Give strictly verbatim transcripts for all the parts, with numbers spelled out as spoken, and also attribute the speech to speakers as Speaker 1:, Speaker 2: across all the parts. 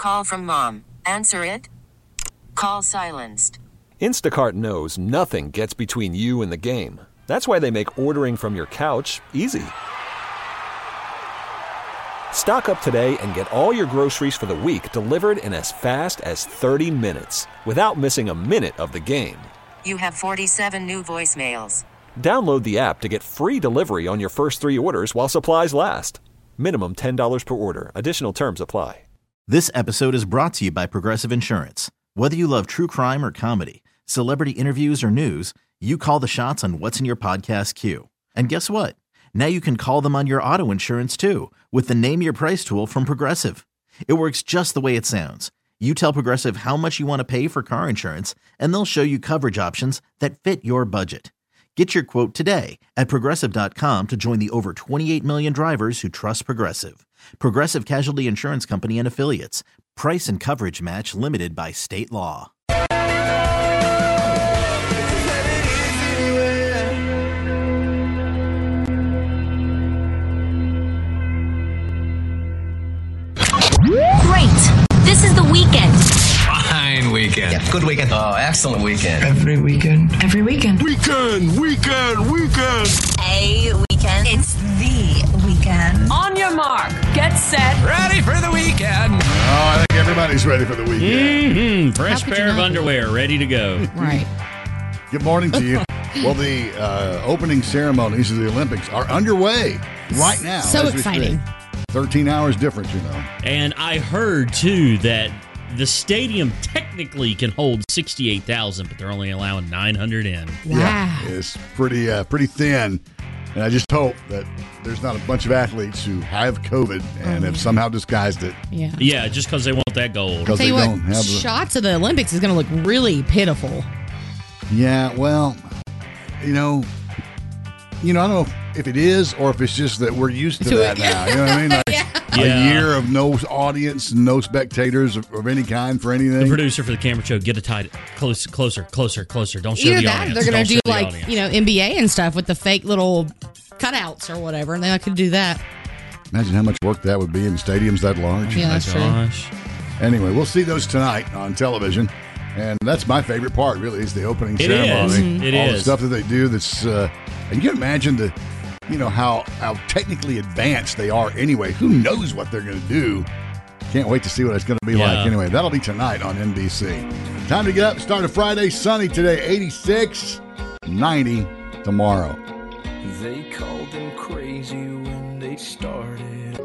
Speaker 1: call from mom. Answer it. Call silenced.
Speaker 2: Instacart knows nothing gets between you and the game. That's why they make ordering from your couch easy. Stock up today and get all your groceries for the week delivered in as fast as thirty minutes without missing a minute of the game.
Speaker 1: You have forty-seven new voicemails.
Speaker 2: Download the app to get free delivery on your first three orders while supplies last. Minimum ten dollars per order. Additional terms apply.
Speaker 3: This episode is brought to you by Progressive Insurance. Whether you love true crime or comedy, celebrity interviews or news, you call the shots on what's in your podcast queue. And guess what? Now you can call them on your auto insurance too with the Name Your Price tool from Progressive. It works just the way it sounds. You tell Progressive how much you want to pay for car insurance, and they'll show you coverage options that fit your budget. Get your quote today at Progressive dot com to join the over twenty-eight million drivers who trust Progressive. Progressive Casualty Insurance Company and Affiliates. Price and coverage match limited by state law.
Speaker 4: Great. This is the weekend.
Speaker 5: Fine weekend.
Speaker 6: Yeah, good weekend.
Speaker 5: Oh, excellent weekend.
Speaker 6: Every weekend.
Speaker 4: Every weekend.
Speaker 5: Weekend, weekend, weekend.
Speaker 4: A weekend. It's the weekend.
Speaker 7: On your mark. Get set.
Speaker 5: Ready for the weekend.
Speaker 8: Oh, I think everybody's ready for the weekend.
Speaker 9: Mm-hmm. Fresh pair of underwear, ready to go.
Speaker 7: Right.
Speaker 8: Good morning to you. Well, the uh, opening ceremonies of the Olympics are underway right now.
Speaker 7: So exciting.
Speaker 8: thirteen hours difference, you know.
Speaker 9: And I heard, too, that the stadium technically can hold sixty-eight thousand, but they're only allowing nine hundred in.
Speaker 7: Wow.
Speaker 8: Yeah, it's pretty, uh, pretty thin. And I just hope that there's not a bunch of athletes who have COVID and have somehow disguised it.
Speaker 7: Yeah.
Speaker 9: Yeah, just because they want that gold.
Speaker 8: Because
Speaker 7: Tell
Speaker 8: they
Speaker 7: you what,
Speaker 8: don't have the...
Speaker 7: shots of the Olympics is going to look really pitiful.
Speaker 8: Yeah, well, you know, you know, I don't know if, if it is or if it's just that we're used to,
Speaker 7: To
Speaker 8: that
Speaker 7: it.
Speaker 8: now. You know what I mean? Like
Speaker 7: Yeah.
Speaker 8: a
Speaker 9: Yeah.
Speaker 8: year of no audience, no spectators of, of any kind for anything.
Speaker 9: The producer for the camera show, get it tight, close, closer, closer, closer. Don't show
Speaker 7: Either
Speaker 9: the
Speaker 7: that,
Speaker 9: audience.
Speaker 7: they're going
Speaker 9: Don't
Speaker 7: to
Speaker 9: show
Speaker 7: do
Speaker 9: the
Speaker 7: like,
Speaker 9: audience.
Speaker 7: you know, N B A and stuff with the fake little cutouts or whatever, and they could do that.
Speaker 8: Imagine how much work that would be in stadiums that large.
Speaker 7: Yeah, that's true.
Speaker 9: Gosh.
Speaker 8: Anyway, we'll see those tonight on television. And that's my favorite part, really, is the opening
Speaker 9: It
Speaker 8: ceremony.
Speaker 9: is. Mhm. It
Speaker 8: All the
Speaker 9: is.
Speaker 8: stuff that they do that's, uh, and you can imagine the, you know, how, how technically advanced they are anyway. Who knows what they're going to do? Can't wait to see what it's going to be
Speaker 9: Yeah.
Speaker 8: like anyway. That'll be tonight on N B C. Time to get up. Start of Friday. Sunny today, eighty-six, ninety tomorrow.
Speaker 10: They called them crazy when they started.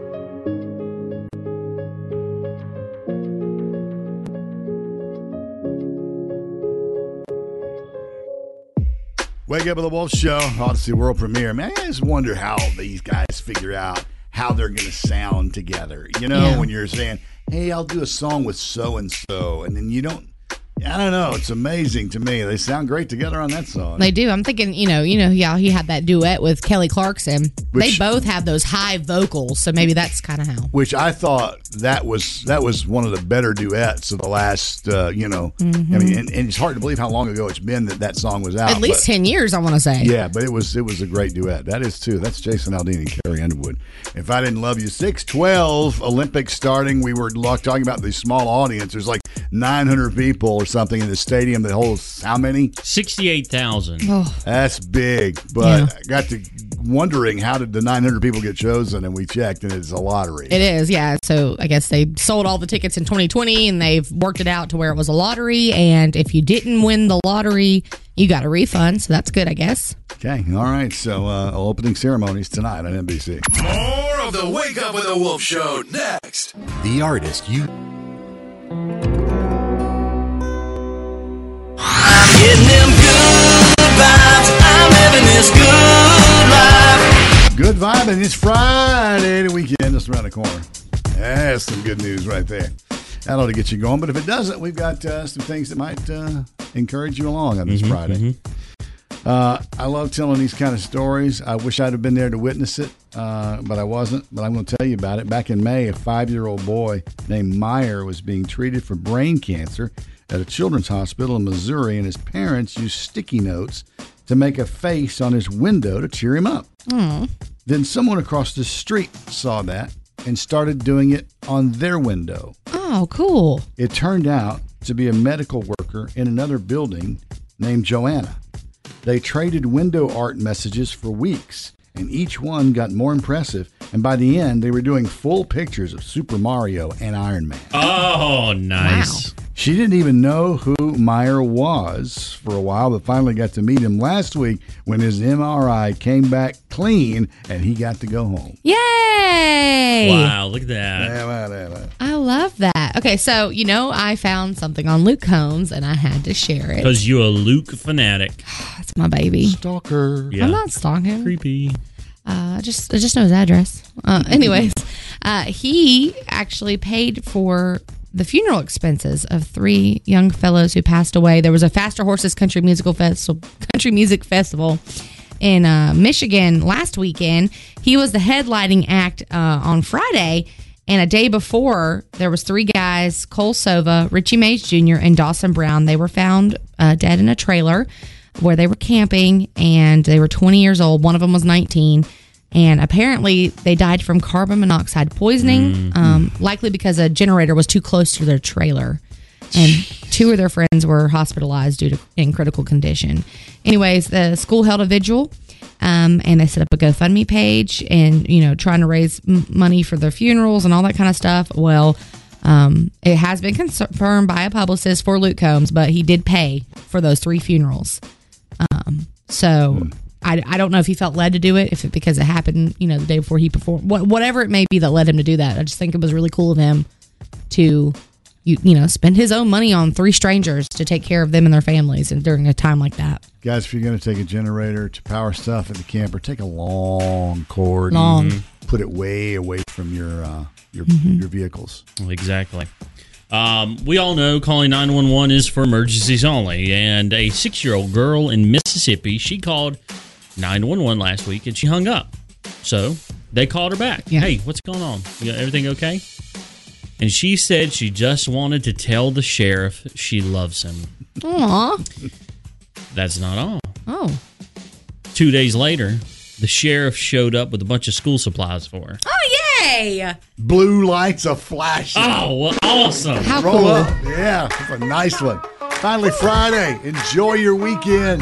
Speaker 8: Wake Up with the Wolf Show, Odyssey World Premiere. Man, I just wonder how these guys figure out how they're going to sound together. You know,
Speaker 7: Yeah.
Speaker 8: when you're saying, hey, I'll do a song with so-and-so, and then you don't, I don't know. It's amazing to me. They sound great together on that song.
Speaker 7: They do. I'm thinking, you know, you know, yeah, he had that duet with Kelly Clarkson.
Speaker 8: Which-
Speaker 7: they both have those high vocals, so maybe that's kind of how.
Speaker 8: Which I thought that was that was one of the better duets of the last, uh, you know,
Speaker 7: Mm-hmm.
Speaker 8: I mean, and, and it's hard to believe how long ago it's been that that song was out.
Speaker 7: At least
Speaker 8: but-
Speaker 7: ten years, I want to say.
Speaker 8: Yeah, but it was it was a great duet. That is too. That's Jason Aldean and Carrie Underwood. If I Didn't Love You, six twelve Olympics starting. We were lo- talking about the small audience. There's like nine hundred people or something in the stadium that holds how many?
Speaker 9: sixty-eight thousand.
Speaker 7: Oh,
Speaker 8: That's big. But
Speaker 7: Yeah.
Speaker 8: I got to wondering how did the nine hundred people get chosen, and we checked, and it's a lottery.
Speaker 7: it is, yeah. So I guess they sold all the tickets in twenty twenty, and they've worked it out to where it was a lottery. And if you didn't win the lottery, you got a refund. So that's good, I guess.
Speaker 8: Okay, all right. So uh, opening ceremonies tonight on N B C.
Speaker 5: More of the Wake Up with the Wolf Show next.
Speaker 3: The artist you
Speaker 10: I'm getting them good vibes. I'm living this good life.
Speaker 8: Good vibe, and it's Friday, the weekend just around the corner. That's some good news right there. That ought to get you going. But if it doesn't, we've got uh, some things that might uh, encourage you along on this
Speaker 9: Mm-hmm,
Speaker 8: Friday. Uh, I love telling these kind of stories. I wish I'd have been there to witness it, uh, but I wasn't. But I'm going to tell you about it. Back in May, a five-year-old boy named Meyer was being treated for brain cancer at a children's hospital in Missouri, and his parents used sticky notes to make a face on his window to cheer him up. Then someone across the street saw that and started doing it on their window.
Speaker 7: Oh. Oh, cool.
Speaker 8: It turned out to be a medical worker in another building named Joanna. They traded window art messages for weeks, and each one got more impressive. And by the end, they were doing full pictures of Super Mario and Iron Man.
Speaker 9: Oh, nice.
Speaker 7: Wow.
Speaker 8: She didn't even know who Meyer was for a while, but finally got to meet him last week when his M R I came back clean and he got to go home.
Speaker 7: Yay!
Speaker 9: Wow, look at that.
Speaker 8: Yeah, well, yeah, well.
Speaker 7: I love that. Okay, so, you know, I found something on Luke Combs, and I had to share it.
Speaker 9: Because you're a Luke fanatic.
Speaker 7: That's my baby.
Speaker 8: Stalker.
Speaker 9: Yeah.
Speaker 7: I'm not stalking.
Speaker 9: Creepy.
Speaker 7: Uh, I just I just know his address. Uh, anyways, uh, he actually paid for the funeral expenses of three young fellows who passed away. There was a Faster Horses Country Musical Festival, Country Music Festival in uh, Michigan last weekend. He was the headlining act uh, on Friday, and a day before, there was three guys: Cole Sova, Richie Mays Junior, and Dawson Brown. They were found uh, dead in a trailer where they were camping, and they were twenty years old. One of them was nineteen. And apparently they died from carbon monoxide poisoning, mm-hmm. um, likely because a generator was too close to their trailer. And two of their friends were hospitalized due to in critical condition. Anyways, the school held a vigil, um, and they set up a GoFundMe page and, you know, trying to raise m- money for their funerals and all that kind of stuff. Well, um, it has been confirmed by a publicist for Luke Combs, but he did pay for those three funerals. Um, so... Mm. I, I don't know if he felt led to do it, if it because it happened, you know, the day before he performed, what, whatever it may be that led him to do that. I just think it was really cool of him to, you you know, spend his own money on three strangers to take care of them and their families, and during a time like that.
Speaker 8: Guys, if you're going to take a generator to power stuff at the camper, take a long cord,
Speaker 7: long,
Speaker 8: and put it way away from your uh, your
Speaker 7: mm-hmm.
Speaker 8: your vehicles.
Speaker 9: Exactly. Um, we all know calling nine one one is for emergencies only, and a six-year-old girl in Mississippi, she called nine one one last week, and she hung up. So they called her back.
Speaker 7: Yeah.
Speaker 9: Hey, what's going on? You got everything okay? And she said she just wanted to tell the sheriff she loves him.
Speaker 7: Aww.
Speaker 9: That's not all.
Speaker 7: Oh.
Speaker 9: Two days later, the sheriff showed up with a bunch of school supplies for her.
Speaker 7: Oh, yay!
Speaker 8: Blue lights are flashing.
Speaker 9: Oh, well, awesome.
Speaker 7: How
Speaker 8: Roll
Speaker 7: cool.
Speaker 8: up. Yeah, that's a nice one. Finally, Friday. Enjoy your weekend.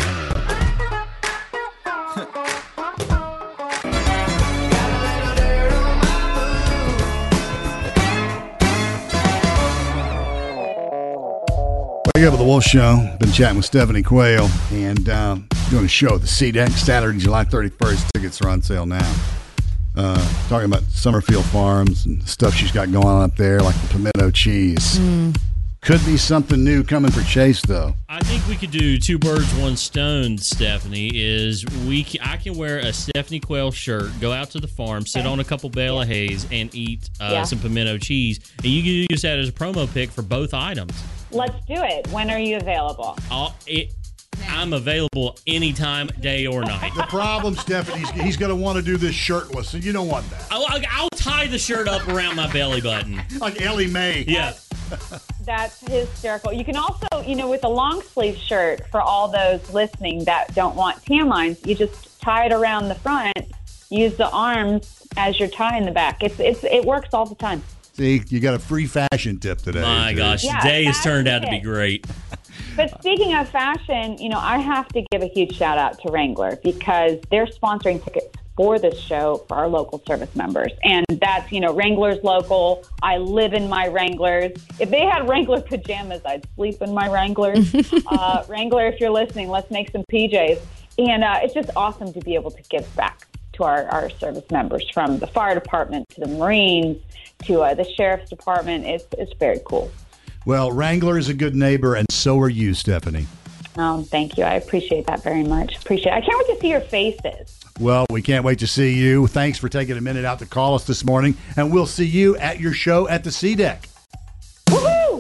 Speaker 8: Wake up with the Wolf Show. Been chatting with Stephanie Quayle and um, doing a show at the C-Deck Saturday, July thirty-first. Tickets are on sale now. Uh, talking about Summerfield Farms and stuff she's got going on up there, like the pimento cheese.
Speaker 7: Mm.
Speaker 8: Could be something new coming for Chase, though.
Speaker 9: I think we could do two birds, one stone, Stephanie, is we can, I can wear a Stephanie Quayle shirt, go out to the farm, sit on a couple bale of hays, and eat uh,
Speaker 6: Yeah.
Speaker 9: some pimento cheese. And you can use that as a promo pick for both items.
Speaker 6: Let's do it. When are you available?
Speaker 9: I'll, it, I'm available anytime, day or night.
Speaker 8: The problem, Stephanie, he's, he's going to want to do this shirtless, and you don't want that.
Speaker 9: I'll, I'll, I'll tie the shirt up around my belly button.
Speaker 8: Like Ellie Mae.
Speaker 9: Yeah.
Speaker 6: That's hysterical. You can also, you know, with a long sleeve shirt, for all those listening that don't want tan lines, you just tie it around the front, use the arms as you're tying the back. It's it's it works all the time.
Speaker 8: See, you got a free fashion tip today.
Speaker 9: My
Speaker 8: too.
Speaker 9: gosh,
Speaker 6: Yeah,
Speaker 9: today has
Speaker 6: fashion
Speaker 9: turned out to be
Speaker 6: tip.
Speaker 9: great.
Speaker 6: But speaking of fashion, you know, I have to give a huge shout out to Wrangler because they're sponsoring tickets for this show for our local service members. And that's, you know, Wrangler's local. I live in my Wranglers. If they had Wrangler pajamas, I'd sleep in my Wranglers. uh, Wrangler, if you're listening, let's make some P Js. And uh, it's just awesome to be able to give back to our, our service members, from the fire department to the Marines to uh, the sheriff's department. It's, it's very cool.
Speaker 8: Well, Wrangler is a good neighbor, and so are you, Stephanie.
Speaker 6: Oh, thank you. I appreciate that very much. Appreciate it. I can't wait to see your faces.
Speaker 8: Well, we can't wait to see you. Thanks for taking a minute out to call us this morning, and we'll see you at your show at the C-Deck.
Speaker 6: Woohoo!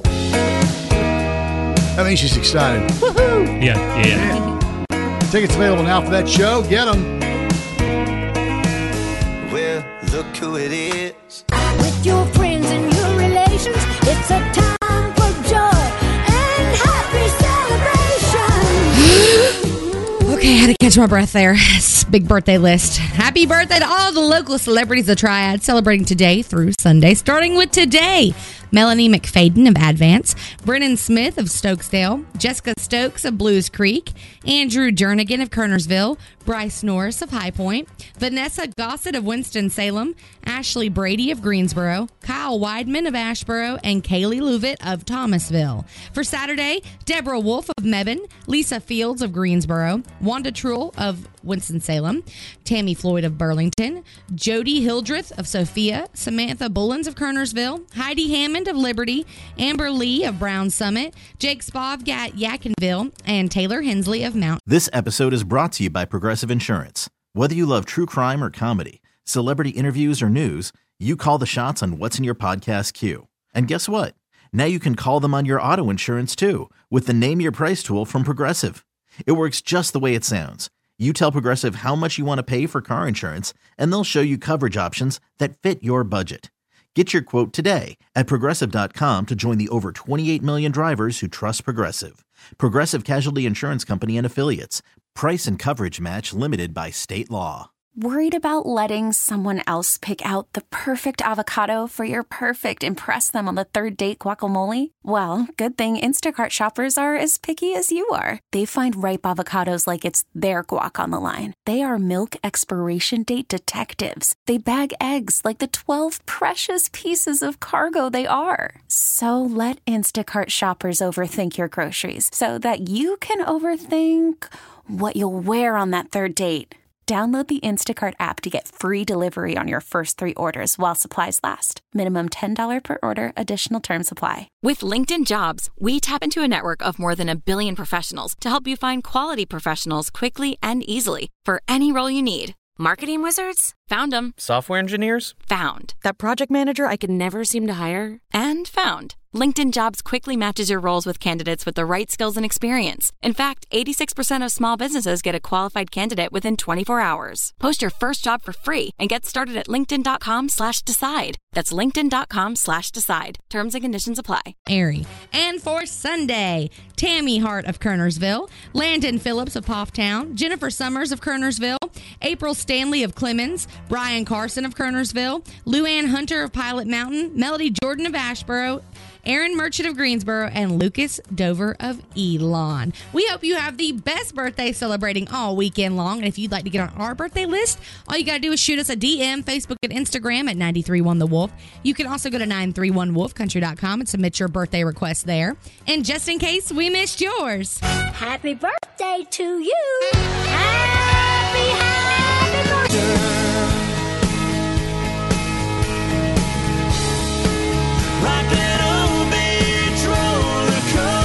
Speaker 8: I mean, she's excited.
Speaker 7: Woohoo!
Speaker 9: Yeah, yeah.
Speaker 8: Tickets available now for that show. Get them.
Speaker 10: Well, look who it is.
Speaker 11: With your friends and your relations, it's a time for joy and happy celebration.
Speaker 7: Okay, I had to catch my breath there. It's a big birthday list. Happy birthday to all the local celebrities of Triad celebrating today through Sunday. Starting with today, Melanie McFadden of Advance, Brennan Smith of Stokesdale, Jessica Stokes of Blues Creek, Andrew Jernigan of Kernersville, Bryce Norris of High Point, Vanessa Gossett of Winston-Salem, Ashley Brady of Greensboro, Kyle Weidman of Ashboro, and Kaylee Lewitt of Thomasville. For Saturday, Deborah Wolf of Mebane, Lisa Fields of Greensboro, Wanda Trull of Winston-Salem, Tammy Floyd of Burlington, Jody Hildreth of Sophia, Samantha Bullens of Kernersville, Heidi Hammond of Liberty, Amber Lee of Brown Summit, Jake Spa of Gat- Yadkinville, and Taylor Hensley of Mount.
Speaker 3: This episode is brought to you by Progressive Insurance. Whether you love true crime or comedy, celebrity interviews or news, you call the shots on what's in your podcast queue. And guess what? Now you can call them on your auto insurance too with the Name Your Price tool from Progressive. It works just the way it sounds. You tell Progressive how much you want to pay for car insurance, and they'll show you coverage options that fit your budget. Get your quote today at Progressive dot com to join the over twenty-eight million drivers who trust Progressive. Progressive Casualty Insurance Company and Affiliates. Price and coverage match limited by state law.
Speaker 12: Worried about letting someone else pick out the perfect avocado for your perfect impress them on the third date guacamole? Well, good thing Instacart shoppers are as picky as you are. They find ripe avocados like it's their guac on the line. They are milk expiration date detectives. They bag eggs like the twelve precious pieces of cargo they are. So let Instacart shoppers overthink your groceries so that you can overthink what you'll wear on that third date. Download the Instacart app to get free delivery on your first three orders while supplies last. Minimum ten dollars per order. Additional terms apply.
Speaker 13: With LinkedIn Jobs, we tap into a network of more than a billion professionals to help you find quality professionals quickly and easily for any role you need. Marketing wizards? Found them.
Speaker 14: Software engineers?
Speaker 13: Found.
Speaker 14: That project manager I could never seem to hire?
Speaker 13: And found. LinkedIn Jobs quickly matches your roles with candidates with the right skills and experience. In fact, eighty-six percent of small businesses get a qualified candidate within twenty-four hours. Post your first job for free and get started at linkedin.com slash decide. That's linkedin.com slash decide. Terms and conditions apply.
Speaker 7: Airy. And for Sunday, Tammy Hart of Kernersville, Landon Phillips of Pofftown, Jennifer Summers of Kernersville, April Stanley of Clemens, Brian Carson of Kernersville, Luann Hunter of Pilot Mountain, Melody Jordan of Ashboro, Aaron Merchant of Greensboro, and Lucas Dover of Elon. We hope you have the best birthday celebrating all weekend long. And if you'd like to get on our birthday list, all you got to do is shoot us a D M, Facebook and Instagram at nine three one The Wolf. You can also go to nine three one wolf country dot com and submit your birthday request there. And just in case we missed yours,
Speaker 11: Happy birthday to you. Happy, happy birthday.
Speaker 10: Rock that old beach roller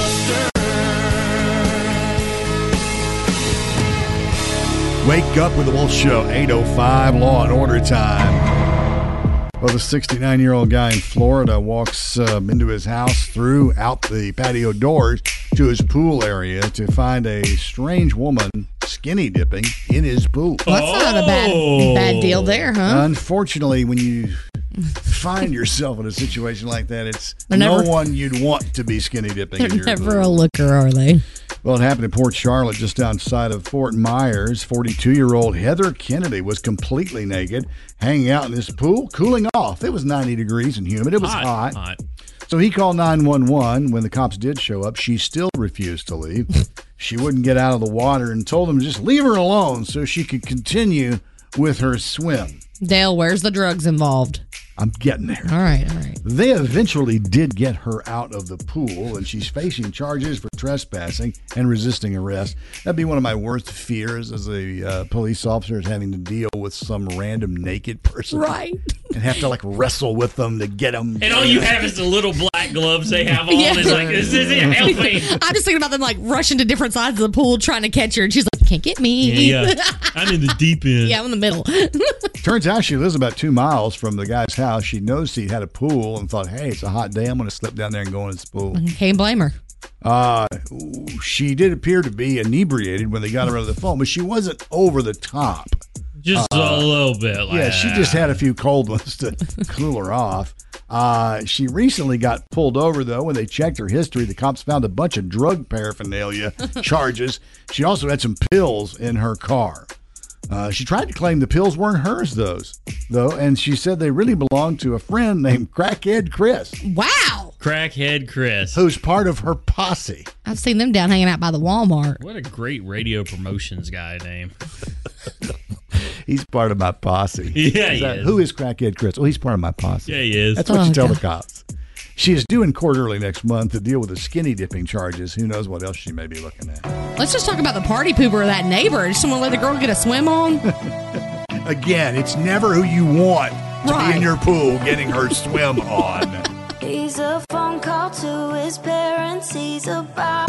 Speaker 10: coaster.
Speaker 8: Wake up with the Wolf Show, eight oh five, Law and Order time. Well, the sixty-nine-year-old guy in Florida walks um, into his house through out the patio doors to his pool area to find a strange woman skinny dipping in his pool.
Speaker 7: Well, that's not a bad, bad deal there, huh?
Speaker 8: Unfortunately, when you find yourself in a situation like that, it's
Speaker 7: They're
Speaker 8: no
Speaker 7: never-
Speaker 8: one you'd want to be skinny dipping in
Speaker 7: They're
Speaker 8: your
Speaker 7: never
Speaker 8: pool.
Speaker 7: a looker, are they?
Speaker 8: Well, it happened in Port Charlotte, just outside of Fort Myers. forty-two-year-old Heather Kennedy was completely naked, hanging out in this pool, cooling off. It was ninety degrees and humid. It was
Speaker 9: Hot,
Speaker 8: hot.
Speaker 9: hot.
Speaker 8: So he called nine one one. When the cops did show up, she still refused to leave. She wouldn't get out of the water and told them to just leave her alone so she could continue with her swim.
Speaker 7: Dale, where's the drugs involved?
Speaker 8: I'm getting there.
Speaker 7: All right, all right.
Speaker 8: They eventually did get her out of the pool, and she's facing charges for trespassing and resisting arrest. That'd be one of my worst fears as a uh, police officer, is having to deal with some random naked person.
Speaker 7: Right.
Speaker 8: And have to, like, wrestle with them to get them.
Speaker 9: And all you have is the little black gloves they have on.
Speaker 7: Yeah.
Speaker 9: It's like, this isn't helping.
Speaker 7: I'm just thinking about them like rushing to different sides of the pool trying to catch her, and she's like, "Can't get me."
Speaker 9: Yeah, yeah. I'm in the deep end.
Speaker 7: Yeah, I'm in the middle.
Speaker 8: Turns out she lives about two miles from the guy's house. She noticed he had a pool and thought, hey, it's a hot day. I'm going to slip down there and go in this pool.
Speaker 7: Can't blame her.
Speaker 8: Uh, she did appear to be inebriated when they got her over the phone, but she wasn't over the top.
Speaker 9: Just
Speaker 8: Uh,
Speaker 9: a little bit. Like
Speaker 8: Yeah, she just had a few cold ones to cool her off. Uh, she recently got pulled over, though. When they checked her history, the cops found a bunch of drug paraphernalia charges. She also had some pills in her car. Uh, she tried to claim the pills weren't hers, those though, and she said they really belonged to a friend named Crackhead Chris.
Speaker 7: Wow.
Speaker 9: Crackhead Chris.
Speaker 8: Who's part of her posse.
Speaker 7: I've seen them down hanging out by the Walmart.
Speaker 9: What a great radio promotions guy name.
Speaker 8: He's part of my posse.
Speaker 9: Yeah,
Speaker 8: is
Speaker 9: he
Speaker 8: that,
Speaker 9: is.
Speaker 8: Who is Crackhead Chris? Oh, he's part of my posse.
Speaker 9: Yeah, he is.
Speaker 8: That's what
Speaker 7: Oh,
Speaker 8: you tell
Speaker 7: God.
Speaker 8: the cops. She is due in court early next month to deal with the skinny dipping charges. Who knows what else she may be looking at.
Speaker 7: Let's just talk about the party pooper of that neighbor. Just someone let the girl get a swim on.
Speaker 8: Again, it's never who you want to
Speaker 7: Right.
Speaker 8: be in your pool getting her swim on.
Speaker 11: He's a phone call to his parents. He's about.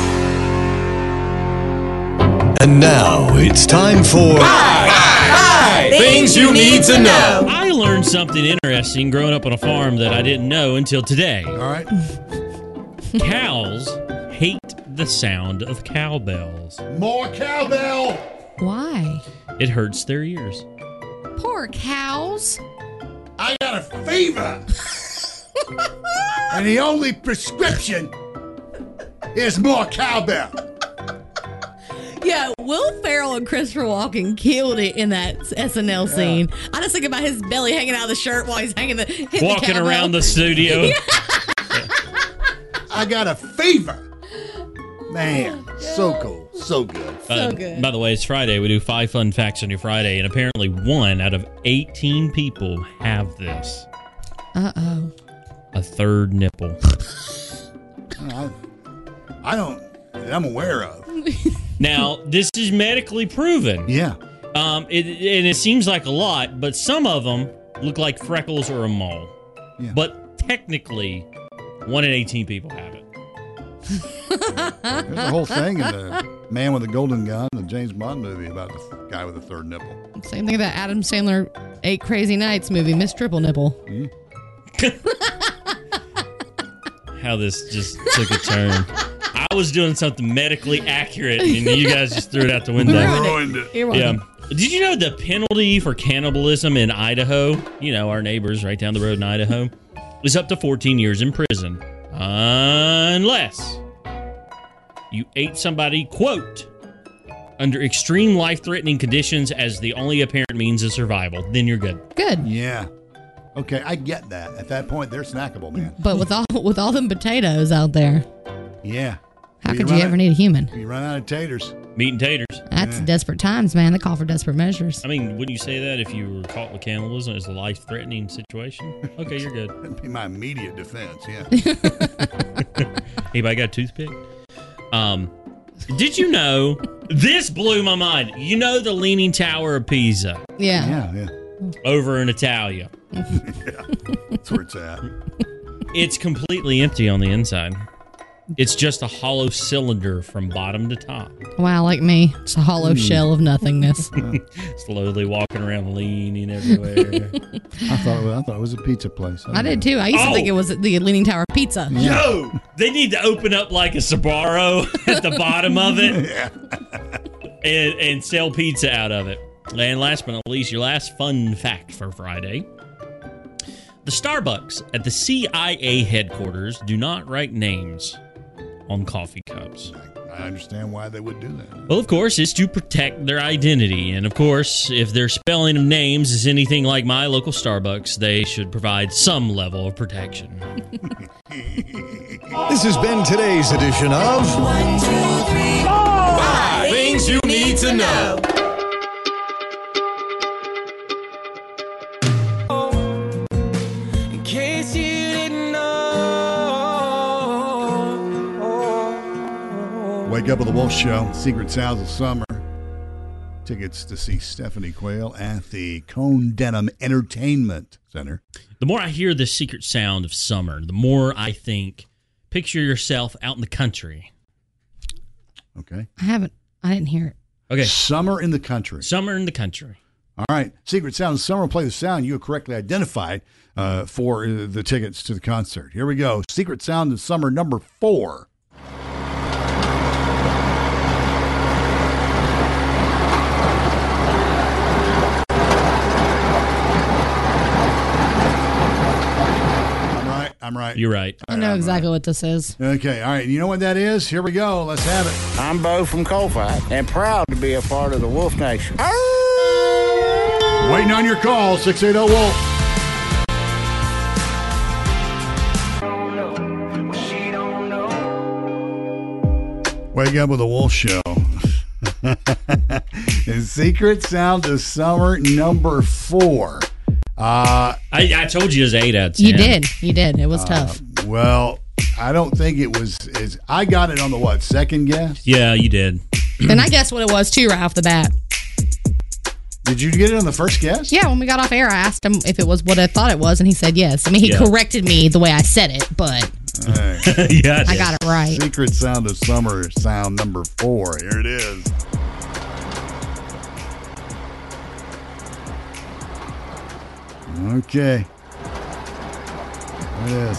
Speaker 5: And now it's time for Things You Need to Know.
Speaker 9: I learned something interesting growing up on a farm that I didn't know until today.
Speaker 8: All right.
Speaker 9: Cows hate the sound of cowbells.
Speaker 8: More cowbell.
Speaker 7: Why?
Speaker 9: It hurts their ears.
Speaker 7: Poor cows.
Speaker 8: I got a fever. And the only prescription is more cowbell.
Speaker 7: Yeah, Will Ferrell and Christopher Walken killed it in that S N L scene. I just think about his belly hanging out of the shirt while he's hanging the hitting
Speaker 9: Walking
Speaker 7: the cowbell.
Speaker 9: around the studio.
Speaker 8: I got a fever. Man, so cool. So good.
Speaker 9: Uh, by the way, it's Friday. We do five fun facts on your Friday, and apparently one out of eighteen people have this.
Speaker 7: Uh-oh.
Speaker 9: A third nipple.
Speaker 8: I, I don't, that I'm aware of.
Speaker 9: Now, this is medically proven.
Speaker 8: Yeah.
Speaker 9: Um, it, and it seems like a lot, but some of them look like freckles or a mole.
Speaker 8: Yeah.
Speaker 9: But technically, one in eighteen people have it.
Speaker 8: There's a whole thing in the Man with the Golden Gun, the James Bond movie about the guy with the third nipple.
Speaker 7: Same thing that Adam Sandler Eight Crazy Nights movie, Miss Triple Nipple.
Speaker 8: Mm.
Speaker 9: How this just took a turn. I was doing something medically accurate, and you guys just threw it out the window.
Speaker 8: Ruined it.
Speaker 7: You're
Speaker 9: Yeah.
Speaker 7: welcome.
Speaker 9: Did you know the penalty for cannibalism in Idaho, you know, our neighbors right down the road in Idaho, is up to fourteen years in prison. Unless you ate somebody, quote, under extreme life-threatening conditions as the only apparent means of survival. Then you're good.
Speaker 7: Good.
Speaker 8: Yeah. Okay, I get that. At that point, they're snackable, man.
Speaker 7: But with all with all them potatoes out there,
Speaker 8: Yeah.
Speaker 7: how
Speaker 8: Well,
Speaker 7: could
Speaker 8: run
Speaker 7: you ever
Speaker 8: out-
Speaker 7: need a human?
Speaker 8: You run out of taters.
Speaker 9: Meat and taters.
Speaker 7: That's
Speaker 8: Yeah.
Speaker 7: desperate times, man. They call for desperate measures.
Speaker 9: I mean, wouldn't you say that if you were caught with cannibalism as a life-threatening situation? Okay, you're good.
Speaker 8: That'd be my immediate defense, yeah.
Speaker 9: Anybody got a toothpick? Um, did you know, this blew my mind. You know the Leaning Tower of Pisa
Speaker 7: Yeah.
Speaker 8: Yeah, yeah.
Speaker 9: over in Italia?
Speaker 8: Yeah. That's where it's at.
Speaker 9: It's completely empty on the inside. It's just a hollow cylinder from bottom to top.
Speaker 7: Wow, like me. It's a hollow
Speaker 8: Hmm.
Speaker 7: shell of nothingness.
Speaker 9: Slowly walking around, leaning everywhere.
Speaker 8: I thought, well, I thought it was a pizza place.
Speaker 7: I did too. I used to
Speaker 9: Oh.
Speaker 7: think it was the Leaning Tower Pizza.
Speaker 9: Yo, they need to open up like a Sbarro at the bottom of it
Speaker 8: Yeah.
Speaker 9: and, and sell pizza out of it. And last but not least, your last fun fact for Friday. The Starbucks at the C I A headquarters do not write names on coffee cups.
Speaker 8: I understand why they would do that.
Speaker 9: Well, of course, it's to protect their identity. And of course, if their spelling of names is anything like my local Starbucks, they should provide some level of protection.
Speaker 5: This has been today's edition of One, two, three, four, five Things You Need to Know.
Speaker 10: In case you didn't know.
Speaker 8: Wake Up with the Wolf Show, Secret Sounds of Summer. Tickets to see Stephanie Quayle at the Cone Denham Entertainment Center.
Speaker 9: The more I hear the secret sound of summer, the more I think, picture yourself out in the country.
Speaker 8: Okay.
Speaker 7: I haven't. I didn't hear it.
Speaker 9: Okay.
Speaker 8: Summer in the country.
Speaker 9: Summer in the country.
Speaker 8: All right. Secret Sound of Summer will play the sound you have correctly identified uh, for uh, the tickets to the concert. Here we go. Secret Sound of Summer number four. I'm right. I'm right.
Speaker 9: You're right.
Speaker 7: I know exactly what this is.
Speaker 8: Okay. All right. You know what that is? Here we go. Let's have it.
Speaker 15: I'm Bo from Coalfight and proud to be a part of the Wolf Nation.
Speaker 8: Waiting on your call, six eighty Wolf. Wake up with the Wolf Show. The Secret Sound of Summer, number four. Uh,
Speaker 9: I, I told you it was eight out of ten.
Speaker 7: You did. You did. It was
Speaker 8: uh,
Speaker 7: tough.
Speaker 8: Well, I don't think it was. Is I got it on the what, second guess?
Speaker 9: Yeah, you did.
Speaker 7: And I guessed what it was, too, right off the bat.
Speaker 8: Did you get it on the first guess?
Speaker 7: Yeah, when we got off air, I asked him if it was what I thought it was, and he said yes. I mean, he
Speaker 8: Yeah.
Speaker 7: corrected me the way I said it, but
Speaker 8: Hey.
Speaker 9: Yeah,
Speaker 7: I got it right.
Speaker 8: Secret Sound of Summer, sound number four. Here it is. Okay. What is?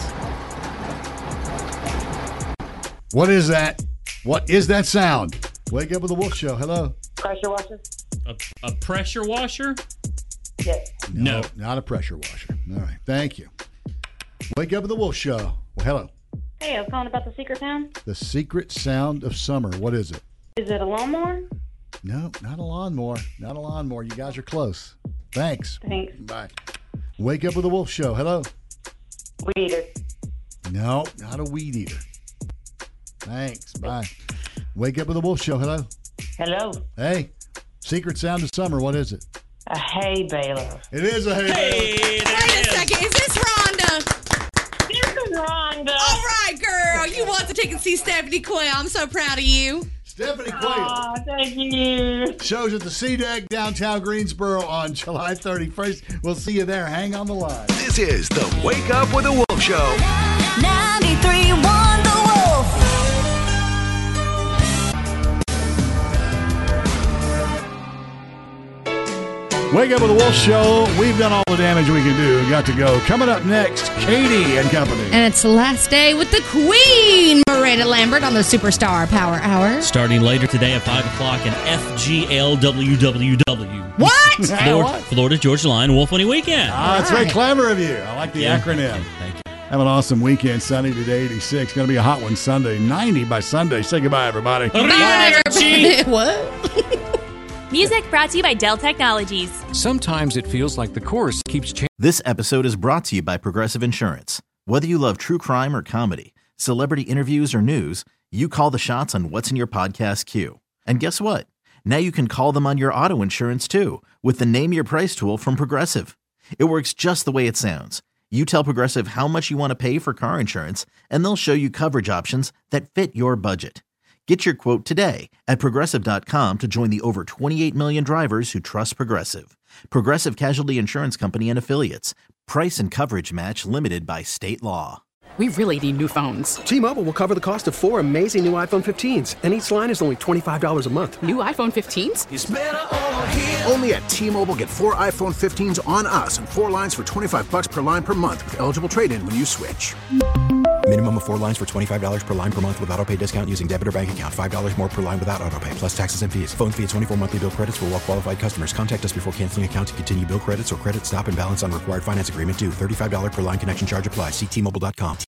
Speaker 8: What is that? What is that sound? Wake up with the Wolf Show. Hello.
Speaker 15: Pressure washer?
Speaker 9: A, a pressure washer?
Speaker 15: Yes.
Speaker 8: No, not a pressure washer. All right. Thank you. Wake up with the Wolf Show. Well, hello.
Speaker 15: Hey, I was calling about the secret sound.
Speaker 8: The Secret Sound of Summer. What is it?
Speaker 15: Is it a lawnmower?
Speaker 8: No, not a lawnmower. Not a lawnmower. You guys are close. Thanks.
Speaker 15: Thanks.
Speaker 8: Bye. Wake up with the Wolf Show. Hello.
Speaker 15: Weed eater.
Speaker 8: No, not a weed eater. Thanks. Bye. Wake up with the Wolf Show. Hello.
Speaker 15: Hello.
Speaker 8: Hey. Secret Sound of Summer. What is it?
Speaker 15: A hay baler.
Speaker 8: It is a hay
Speaker 9: Hey,
Speaker 7: Wait a second. Is this Rhonda?
Speaker 15: This is Rhonda.
Speaker 7: All right, girl. You want to take and see Stephanie Quayle. I'm so proud of you.
Speaker 8: Stephanie Quayle.
Speaker 15: Aw, thank you.
Speaker 8: Shows at the C-Deck downtown Greensboro on July thirty-first. We'll see you there. Hang on the line.
Speaker 16: This is the Wake Up with the Wolf Show.
Speaker 11: ninety-three point one The Wolf.
Speaker 8: Wake up with the Wolf Show. We've done all the damage we can do. Got to go. Coming up next, Katie and company.
Speaker 7: And it's the last day with the Queen, Miranda Lambert, on the Superstar Power Hour.
Speaker 9: Starting later today at five o'clock in F G L W W W.
Speaker 7: What?
Speaker 9: Florida, Florida Georgia Line Wolf Funny Weekend.
Speaker 8: Ah, that's very clever of you. I like the
Speaker 9: Yeah.
Speaker 8: acronym.
Speaker 9: Thank you.
Speaker 8: Have an awesome weekend. Sunny today, eighty-six. Going to be a hot one Sunday. ninety by Sunday. Say goodbye, everybody.
Speaker 7: What?
Speaker 17: Music brought to you by Dell Technologies.
Speaker 18: Sometimes it feels like the course keeps changing.
Speaker 3: This episode is brought to you by Progressive Insurance. Whether you love true crime or comedy, celebrity interviews or news, you call the shots on what's in your podcast queue. And guess what? Now you can call them on your auto insurance too with the Name Your Price tool from Progressive. It works just the way it sounds. You tell Progressive how much you want to pay for car insurance, and they'll show you coverage options that fit your budget. Get your quote today at Progressive dot com to join the over twenty-eight million drivers who trust Progressive. Progressive Casualty Insurance Company and Affiliates. Price and coverage match limited by state law.
Speaker 19: We really need new phones.
Speaker 20: T-Mobile will cover the cost of four amazing new iPhone fifteens, and each line is only twenty-five dollars a month.
Speaker 19: New iPhone fifteens?
Speaker 20: It's better over
Speaker 16: here. Only at T-Mobile, get four iPhone fifteens on us and four lines for twenty-five bucks per line per month with eligible trade-in when you switch.
Speaker 21: Minimum of four lines for twenty-five dollars per line per month with autopay discount using debit or bank account. five dollars more per line without autopay, plus taxes and fees. Phone fee at twenty-four monthly bill credits for well-qualified customers. Contact us before canceling account to continue bill credits or credit stop and balance on required finance agreement due. thirty-five dollars per line connection charge applies. See T Mobile dot com.